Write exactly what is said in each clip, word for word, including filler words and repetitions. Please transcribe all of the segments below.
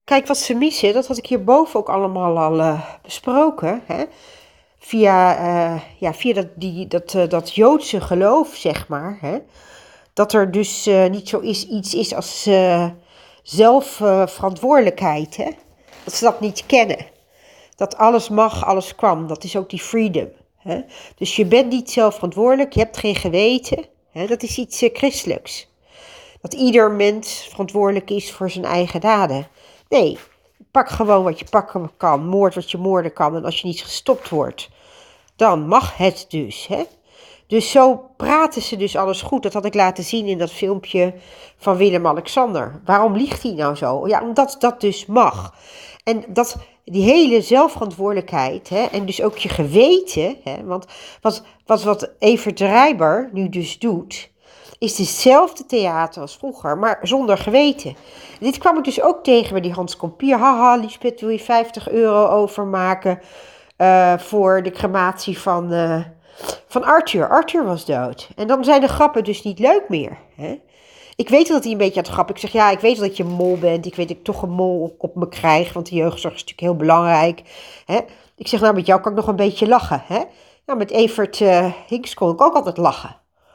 Kijk, wat ze missen, dat had ik hierboven ook allemaal al uh, besproken. Hè? Via, uh, ja, via dat, die, dat, uh, dat Joodse geloof, zeg maar. Hè? Dat er dus uh, niet zo is, iets is als uh, zelfverantwoordelijkheid. Uh, dat ze dat niet kennen. Dat alles mag, alles kwam. Dat is ook die freedom. Hè? Dus je bent niet zelfverantwoordelijk, je hebt geen geweten. Hè? Dat is iets uh, christelijks. Dat ieder mens verantwoordelijk is voor zijn eigen daden. Nee, pak gewoon wat je pakken kan, moord wat je moorden kan. En als je niet gestopt wordt, dan mag het dus. Hè? Dus zo praten ze dus alles goed. Dat had ik laten zien in dat filmpje van Willem-Alexander. Waarom liegt hij nou zo? Ja, omdat dat dus mag. En dat, die hele zelfverantwoordelijkheid, hè, en dus ook je geweten, hè, want wat, wat, wat Evert Rijber nu dus doet, is hetzelfde theater als vroeger, maar zonder geweten. En dit kwam ik dus ook tegen bij die Hans Kompier. Haha, Liesbeth, wil je vijftig euro overmaken uh, voor de crematie van, uh, van Arthur. Arthur was dood. En dan zijn de grappen dus niet leuk meer. Hè? Ik weet dat hij een beetje aan het grappen. Ik zeg, ja, ik weet dat je een mol bent. Ik weet dat ik toch een mol op, op me krijg, want de jeugdzorg is natuurlijk heel belangrijk. Hè? Ik zeg, nou, met jou kan ik nog een beetje lachen. Hè? Nou, met Evert uh, Hinks kon ik ook altijd lachen.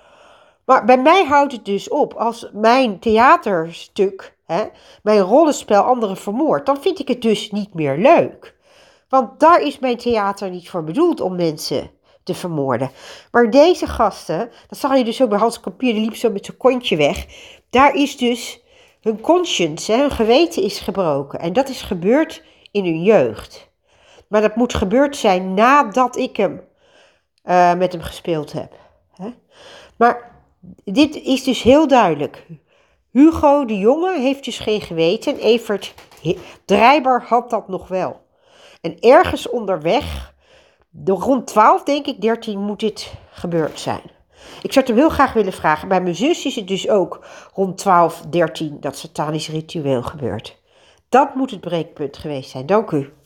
Maar bij mij houdt het dus op, als mijn theaterstuk, hè, mijn rollenspel anderen vermoordt, dan vind ik het dus niet meer leuk. Want daar is mijn theater niet voor bedoeld, om mensen te vermoorden. Maar deze gasten, dat zag je dus ook bij Hans Kampier, die liep zo met zijn kontje weg. Daar is dus hun conscience, hè, hun geweten is gebroken. En dat is gebeurd in hun jeugd. Maar dat moet gebeurd zijn nadat ik hem uh, met hem gespeeld heb. Hè. Maar dit is dus heel duidelijk. Hugo de Jonge heeft dus geen geweten. En Evert Drijber had dat nog wel. En ergens onderweg, rond twaalf denk ik, dertien moet dit gebeurd zijn. Ik zou het hem heel graag willen vragen. Bij mijn zus is het dus ook rond twaalf, dertien dat satanisch ritueel gebeurt. Dat moet het breekpunt geweest zijn. Dank u.